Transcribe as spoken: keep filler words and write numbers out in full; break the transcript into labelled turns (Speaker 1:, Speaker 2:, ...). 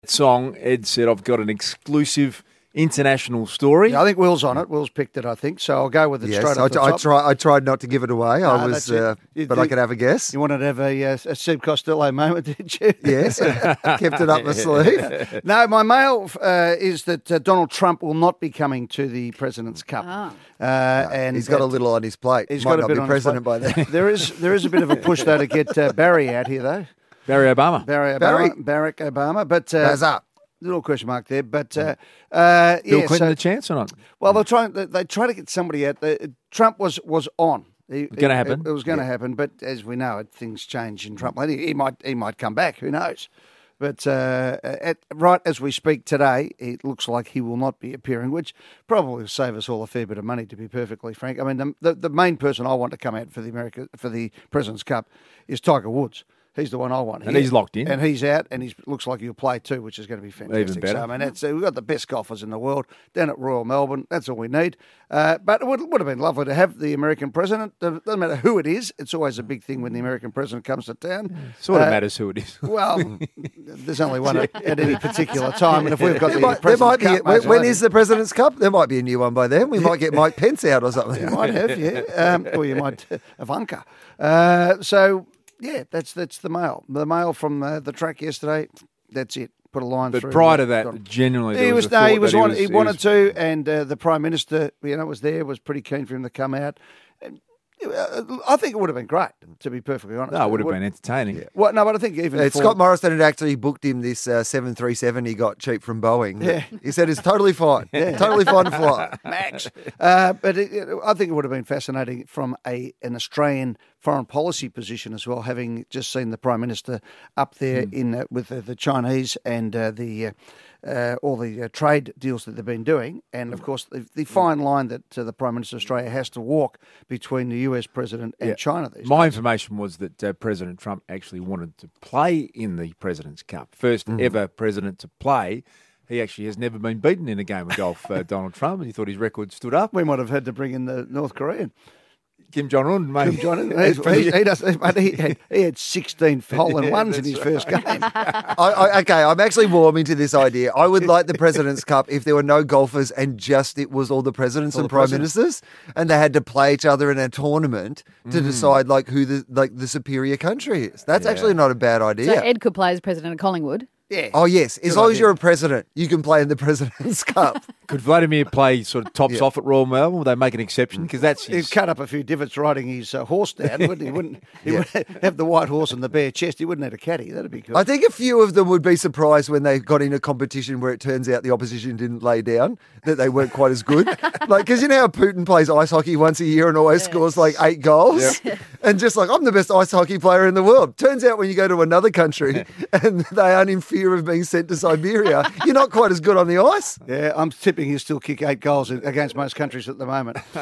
Speaker 1: Song, Ed said, I've got an exclusive international story.
Speaker 2: Yeah, I think Will's on it. Will's picked it, I think. So I'll go with it
Speaker 3: yes,
Speaker 2: straight
Speaker 3: I,
Speaker 2: off the
Speaker 3: I,
Speaker 2: top.
Speaker 3: try, I tried not to give it away.
Speaker 2: No,
Speaker 3: I was, uh,
Speaker 2: you,
Speaker 3: but
Speaker 2: you,
Speaker 3: I could have a guess.
Speaker 2: You wanted to have a, uh, a Seb Costello moment, did you?
Speaker 3: Yes, kept it up my sleeve.
Speaker 2: No, my mail uh, is that uh, Donald Trump will not be coming to the President's Cup.
Speaker 4: Ah.
Speaker 2: Uh,
Speaker 3: No,
Speaker 2: and
Speaker 3: he's got
Speaker 2: uh,
Speaker 3: a little on his plate.
Speaker 2: He's
Speaker 3: Might
Speaker 2: got a
Speaker 3: not
Speaker 2: bit
Speaker 3: be
Speaker 2: on
Speaker 3: president
Speaker 2: his plate.
Speaker 3: by then.
Speaker 2: There is there is a bit of a push though to get uh, Barry out here though.
Speaker 1: Barry Obama.
Speaker 2: Barry Obama,
Speaker 3: Barry.
Speaker 2: Barack Obama, but uh,
Speaker 3: Baz up.
Speaker 2: little question mark there. But uh, uh,
Speaker 1: Bill
Speaker 2: yeah,
Speaker 1: Clinton
Speaker 2: so,
Speaker 1: a chance or not?
Speaker 2: well, they're trying. They, they try to get somebody out. Uh, Trump was was on. It,
Speaker 1: Gonna happen.
Speaker 2: It, it was going to happen, but as we know, it, things change in Trump. He, he might he might come back. Who knows? But uh, at, right as we speak today, it looks like he will not be appearing, which probably will save us all a fair bit of money, to be perfectly frank. I mean, the, the, the main person I want to come out for the America for the President's Cup is Tiger Woods. He's the one I want.
Speaker 1: And
Speaker 2: here.
Speaker 1: he's locked in.
Speaker 2: And he's out, and he looks like he'll play too, which is going to be fantastic.
Speaker 1: Even better.
Speaker 2: So, I mean, that's, uh, we've got the best golfers in the world down at Royal Melbourne. That's all we need. Uh, but it would, would have been lovely to have the American president. It doesn't matter who it is. It's always a big thing when the American president comes to town.
Speaker 1: Sort of
Speaker 2: Uh,
Speaker 1: matters who it is.
Speaker 2: Well, there's only one at, at any particular time, and if we've got
Speaker 3: There
Speaker 2: the
Speaker 3: might, there might
Speaker 2: President's
Speaker 3: be.
Speaker 2: Cup,
Speaker 3: When,
Speaker 2: mate,
Speaker 3: when
Speaker 2: I
Speaker 3: is the President's Cup? There might be a new one by then. We might get Mike Pence out or something.
Speaker 2: You might have, yeah. Um, or you might uh, Ivanka. Uh, so, yeah, that's that's the mail. The mail from uh, the track yesterday, that's it. Put a line
Speaker 1: But
Speaker 2: through.
Speaker 1: prior to that, genuinely, there
Speaker 2: He
Speaker 1: was,
Speaker 2: was,
Speaker 1: a
Speaker 2: no,
Speaker 1: thought
Speaker 2: he was,
Speaker 1: that
Speaker 2: on,
Speaker 1: was
Speaker 2: he wanted
Speaker 1: was-
Speaker 2: to, and uh, the Prime Minister, you know, was there, was pretty keen for him to come out. And, uh, I think it would have been great, to be perfectly honest.
Speaker 1: No, it would have been entertaining.
Speaker 2: Yeah. Well, no, but I think even
Speaker 3: Uh,
Speaker 2: for,
Speaker 3: Scott Morrison had actually booked him this uh, seven thirty-seven he got cheap from Boeing.
Speaker 2: Yeah.
Speaker 3: He said it's totally fine. Totally fine to fly.
Speaker 2: Max. Uh, but it, it, I think it would have been fascinating from a an Australian foreign policy position as well, having just seen the Prime Minister up there
Speaker 1: Mm.
Speaker 2: in uh, with the, the Chinese and uh, the uh, uh, all the uh, trade deals that they've been doing, and of course the, the fine line that uh, the Prime Minister of Australia has to walk between the U S President and
Speaker 1: Yeah.
Speaker 2: China. These
Speaker 1: My
Speaker 2: days.
Speaker 1: information was that uh, President Trump actually wanted to play in the President's Cup. First
Speaker 2: Mm.
Speaker 1: ever president to play. He actually has never been beaten in a game of golf, uh, Donald Trump, and he thought his record stood up.
Speaker 2: We might have had to bring in the North Korean.
Speaker 1: Kim Jong-un, mate.
Speaker 2: Kim Jong-un, he, he, he, does, he, had, he had sixteen hole-in-ones in his first game.
Speaker 3: I, I, okay, I'm actually warming to this idea. I would like the President's Cup if there were no golfers and just it was all the presidents
Speaker 2: All
Speaker 3: and
Speaker 2: the
Speaker 3: prime
Speaker 2: presidents.
Speaker 3: ministers, and they had to play each other in a tournament to
Speaker 2: Mm.
Speaker 3: decide like who the like the superior country is. That's actually not a bad idea.
Speaker 4: So Ed could play as president of Collingwood.
Speaker 2: Yeah.
Speaker 3: Oh yes, as
Speaker 2: Good
Speaker 3: long as
Speaker 2: idea.
Speaker 3: you're a president, you can play in the President's Cup.
Speaker 1: Could Vladimir play sort of tops
Speaker 3: Yeah.
Speaker 1: off at Royal Melbourne? Would they make an exception? Because that's
Speaker 2: He'd
Speaker 1: his...
Speaker 2: cut up a few divots riding his uh, horse down, wouldn't he? He wouldn't he?
Speaker 3: Yeah.
Speaker 2: Would have the white horse and the bare chest. He wouldn't have a caddy. That'd be good.
Speaker 3: I think a few of them would be surprised when they got in a competition where it turns out the opposition didn't lay down, that they weren't quite as good. Like, because you know how Putin plays ice hockey once a year and always scores like eight goals? And just like, I'm the best ice hockey player in the world. Turns out when you go to another country and they aren't in fear of being sent to Siberia, you're not quite as good on the ice.
Speaker 2: Yeah, I'm tipping he'll still kick eight goals against most countries at the moment.